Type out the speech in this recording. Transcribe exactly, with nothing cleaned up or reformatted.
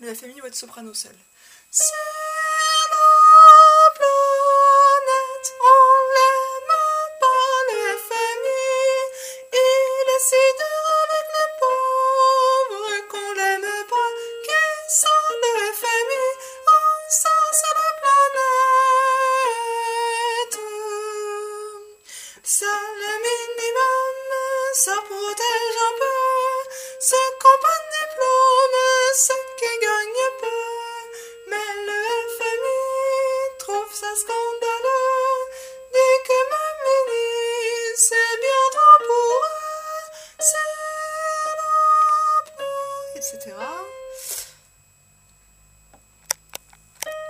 Le F M I ou être soprano seul. Sur la planète, on l'aime pas le F M I. Il est si dur avec les pauvres qu'on l'aime pas. Qui sont le F M I? On sort sur la planète. Ça le minimum, ça protège un peu. Ceux qui n'ont pas de diplôme, ceux qui gagnent peu. Mais le F M I trouve ça scandaleux.